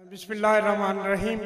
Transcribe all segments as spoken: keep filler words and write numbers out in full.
बिस्मिल्लाहिर्रहमानिर्रहीम।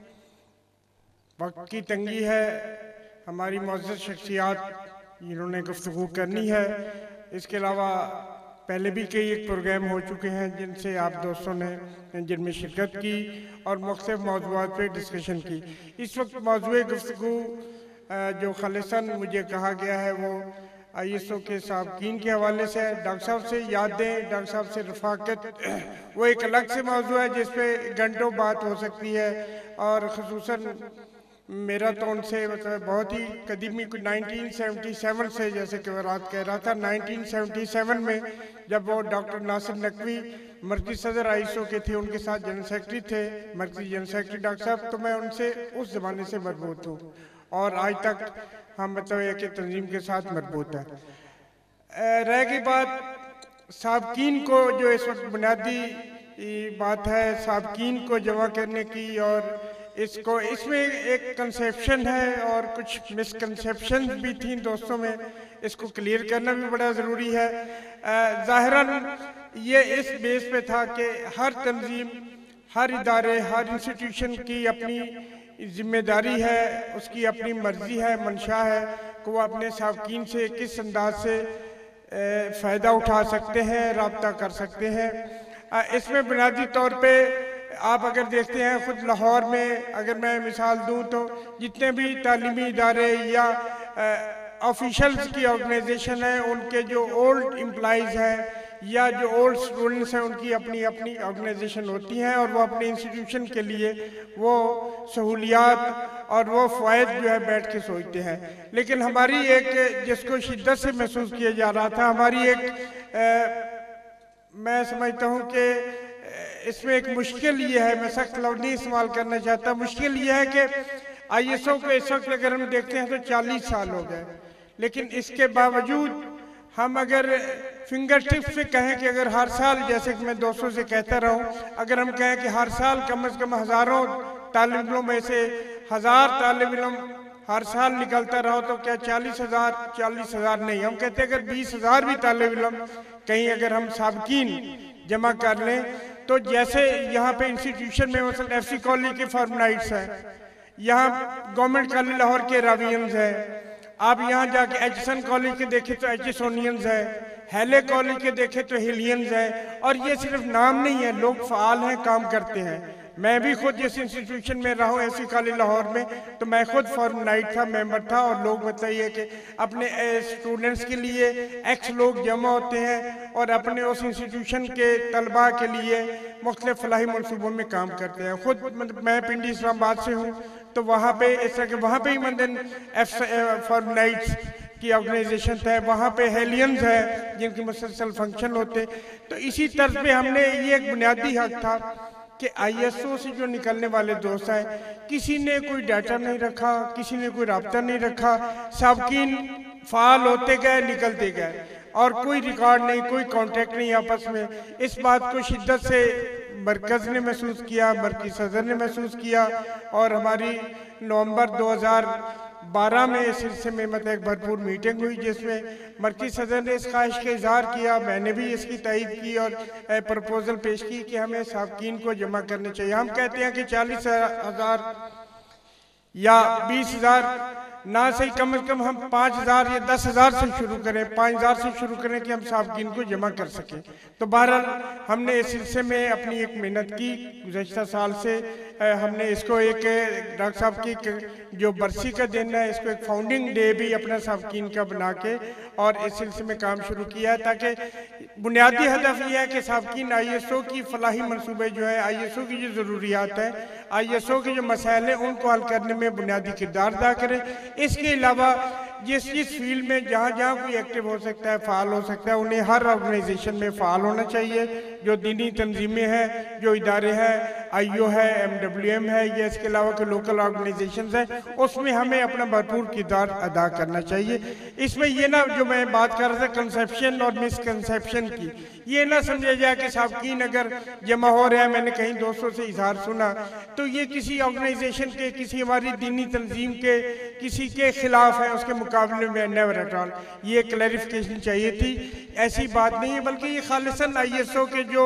वक्त की तंगी है, हमारी मुअज़्ज़ज़ शख्सियात इन्होंने गुफ्तगू करनी है। इसके अलावा पहले भी कई एक प्रोग्राम हो चुके हैं जिनसे आप दोस्तों ने जिनमें शिरकत की और मुख्तलिफ मौज़ूआत पे डिस्कशन की। इस वक्त मौज़ूए गुफ्तगू जो खालिसन मुझे कहा गया है वो आई एस ओ के साबकीन के हवाले से है। डॉक्टर साहब से यादें, डॉक्टर साहब से रफ़ाकत, वो एक अलग से मौजू है जिस पे घंटों बात हो सकती है। और ख़ुसूसन मेरा तो उनसे मतलब बहुत ही कदीमी नाइनटीन सेवेंटी सेवन से, जैसे कि वो रात कह रहा था, नाइनटीन सेवेंटी सेवन में जब वो डॉक्टर नासिर नकवी मरकज़ी सदर आई एस ओ के थे, उनके साथ जनरल सेक्रेटरी थे, मरकज़ी जनरल सेक्रेटरी डॉक्टर साहब, तो मैं उनसे उस ज़माने से मरबूत हूँ और आज तक हम मतलब एक तंजीम के साथ मरबूत है। रह गई बात साबकीन को, जो इस वक्त बुनियादी बात है साबकीन को जमा करने की, और इसको इसमें एक कंसेप्शन है और कुछ मिसकंसेप्शन भी थी दोस्तों में, इसको क्लियर करना भी बड़ा ज़रूरी है। ज़ाहिरन ये इस बेस पे था कि हर तंजीम, हर इदारे, हर इंस्टीट्यूशन की अपनी जिम्मेदारी है, उसकी अपनी मर्जी है, मंशा है कि वो अपने साबकीन से किस अंदाज से फ़ायदा उठा सकते हैं, रब्ता कर सकते हैं। इसमें बुनियादी तौर पे आप अगर देखते हैं खुद लाहौर में, अगर मैं मिसाल दूं तो जितने भी तालीमी इदारे या ऑफिशल्स की ऑर्गेनाइजेशन है, उनके जो ओल्ड एम्प्लॉइज़ हैं या जो ओल्ड स्टूडेंट्स हैं, उनकी अपनी अपनी ऑर्गेनाइजेशन होती हैं और वो अपने इंस्टीट्यूशन के लिए वो सहूलियात और वो फ़ायद जो है बैठ के सोचते हैं। लेकिन हमारी एक, जिसको शिद्दत से महसूस किया जा रहा था, हमारी एक आ, मैं समझता हूँ कि इसमें एक मुश्किल ये है, मैं सख्त लफ्ज़ नहीं इस्तेमाल करना चाहता, मुश्किल ये है कि आई एस ओ को इस वक्त अगर हम देखते हैं तो चालीस साल हो गए, लेकिन इसके बावजूद हम अगर फिंगर टिप से कहें कि अगर हर साल, जैसे कि मैं दोस्तों से कहता रहा हूँ, अगर हम कहें कि हर साल कम से कम हज़ारों तालिब इल्मों में से हज़ार तालिब इल्म हर साल निकलता रहो तो क्या चालीस हज़ार चालीस हज़ार नहीं, हम कहते हैं अगर बीस हज़ार भी तालिब इल्म कहीं अगर हम साबकीन जमा कर लें, तो जैसे यहाँ पे इंस्टीट्यूशन में मसलन एफ सी कॉलेज के फॉर्मनाइट्स हैं, यहाँ गवर्नमेंट कॉलेज लाहौर के रावियंस है, आप यहाँ जाके एच एस एन कॉलेज के देखें तो एच एस ओनियंस है, हैले कॉलेज के देखें तो हिलियंस है। और ये सिर्फ नाम नहीं है, लोग फ़ाल हैं, काम करते हैं। मैं भी खुद जिस इंस्टीट्यूशन में रहा हूँ एसी कॉलेज लाहौर में, तो मैं खुद फॉर्म नाइट था, मेंबर था, और लोग बताइए कि अपने स्टूडेंट्स के लिए एक्स लोग जमा होते हैं और अपने उस इंस्टीट्यूशन के तलबा के लिए मुख्तलिफ फलाही मनसूबों में काम करते हैं। खुद मतलब मैं पिंडी इस्लामाबाद से हूँ, तो वहाँ पे इस तरह के वहाँ पे ही मंदिर एफ फॉर्म नाइट्स की ऑर्गेनाइजेशन था, वहाँ पे हेलियंस है जिनके मुसलसल फंक्शन होते। तो इसी तर्ज पे हमने ये एक बुनियादी हक था कि आई एस ओ से जो निकलने वाले दोस्त हैं, किसी ने कोई डाटा नहीं रखा, किसी ने कोई राब्ता नहीं रखा, साबकीन फाल होते गए, निकलते गए और कोई रिकॉर्ड नहीं, कोई कांटेक्ट नहीं आपस में। इस बात को शिद्दत से मरकज़ ने महसूस किया, मरकज़ी सदर ने महसूस किया, और हमारी नवंबर दो हज़ार बारह में इस सिलसिले में मतलब एक भरपूर मीटिंग हुई जिसमें मरकज़ी सदर ने इस ख्वाहिश का इजहार किया, मैंने भी इसकी तायीद की और प्रपोजल पेश की कि हमें साबकीन को जमा करने चाहिए। हम कहते हैं कि चालीस हज़ार या बीस हज़ार ना सही, कम से कम हम पाँच हज़ार या दस हज़ार से शुरू करें, पाँच हज़ार से शुरू करें कि हम साबकीन को जमा कर सकें। तो बहरहाल हमने इस सिलसिले में अपनी एक मेहनत की। गुज़श्ता साल से हमने इसको एक डॉक्टर साहब की जो बरसी का दिन है, इसको एक फाउंडिंग डे भी अपना साबकीन का बना के और इस सिलसिले में काम शुरू किया है, ताकि बुनियादी हदफ ये है कि साबकीन आई एस ओ की फलाही मनसूबे जो है, आई एस ओ की जो ज़रूरियात है, आई एस ओ के जो मसाइल हैं, उनको हल करने में बुनियादी किरदार अदा करें। इसके अलावा जिस जिस फील्ड में जहाँ जहाँ कोई एक्टिव हो सकता है, फ़ाल हो सकता है, उन्हें हर ऑर्गेनाइजेशन में फ़ाल होना चाहिए। जो दीनी तंजीमें हैं, जो इदारे हैं, आई ओ है, एम डब्ल्यू एम है, या इसके अलावा के लोकल ऑर्गेनाइजेशंस हैं, उसमें हमें अपना भरपूर किरदार अदा करना चाहिए। इसमें ये ना, जो मैं बात कर रहा था कंसेप्शन और मिसकंसेप्शन की, ये ना समझा जाए कि साबकीन अगर जमा हो रहे हैं, मैंने कहीं दोस्तों से इजहार सुना, तो ये किसी ऑर्गेनाइजेशन के, किसी हमारी दीनी तंजीम के, किसी के खिलाफ है, उसके मुकाबले में नेवर एट ऑल। ये क्लैरिफिकेशन चाहिए थी, ऐसी बात नहीं है, बल्कि ये खालिसन आई एस ओ के जो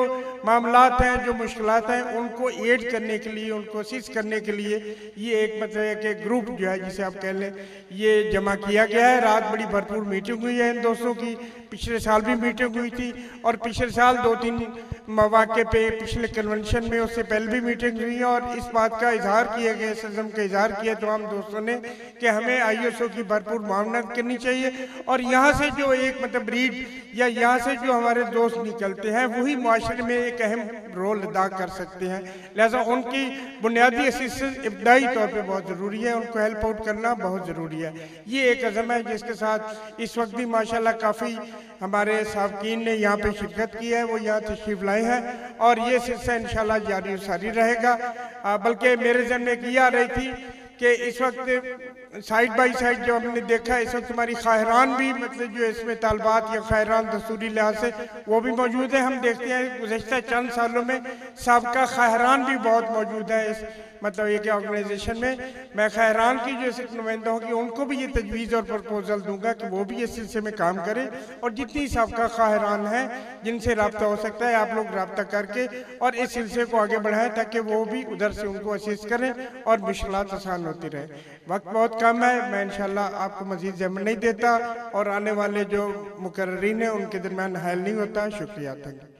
मामलात हैं, जो मुश्किलात हैं, उनको एड करने के लिए, उनको असिस्ट करने के लिए ये एक मतलब कि ग्रुप जो है, जिसे आप कह लें, ये जमा किया गया है। रात बड़ी भरपूर मीटिंग हुई है इन दोस्तों की। पिछले साल भी मीटिंग हुई थी और पिछले साल दो तीन मौके पे पिछले कन्वेंशन में, उससे पहले भी मीटिंग हुई है और इस बात का इजहार किया गया, इस अज़म का इजहार किया तमाम दोस्तों ने कि हमें आई एस ओ की भरपूर मामनत करनी चाहिए और यहाँ से जो एक मतलब ब्रीड या यहाँ से जो हमारे दोस्त निकलते हैं वही माशरे में एक अहम रोल अदा कर सकते हैं। लिहाजा उनकी बुनियादी असिस्टेंस इब्तदाई तौर पर बहुत ज़रूरी है, उनको हेल्प आउट करना बहुत ज़रूरी है। ये एक अज़म है जिसके साथ इस वक्त भी माशाल्लाह काफ़ी हमारे साहबकीन ने यहाँ पे शिरकत की है, वो यहाँ तशरीफ लाए हैं और ये सिलसिला इंशाल्लाह जारी सारी रहेगा। बल्कि मेरे जहन में एक ये आ रही थी कि इस वक्त साइड बाई साइड जो हमने देखा, इस वक्त हमारी खाहरान भी मतलब जो इसमें तालबात या खाहरान दस्तूरी लिहाज से वो भी मौजूद है। हम देखते हैं गुज़श्ता चंद सालों में सबका खाहरान भी बहुत मौजूद है इस मतलब एक ऑर्गेनाइजेशन में। मैं खाहरान की जो सिर्फ नुमाइंदा होंगी उनको भी ये तजवीज़ और प्रपोजल दूंगा कि वो भी इस सिलसिले में काम करें और जितनी सबका खाहरान है जिनसे रब्ता हो सकता है आप लोग रब्ता करके और इस सिलसिले को आगे बढ़ाएं ताकि वो भी उधर से उनको असिस्ट करें और मुश्किलात आसान होती रहे। वक्त बहुत कम है, मैं इंशाल्लाह आपको मज़ीद ज़मन नहीं देता और आने वाले जो मुकर्रीन हैं उनके दरमियान हायल नहीं होता। शुक्रिया। Thank you.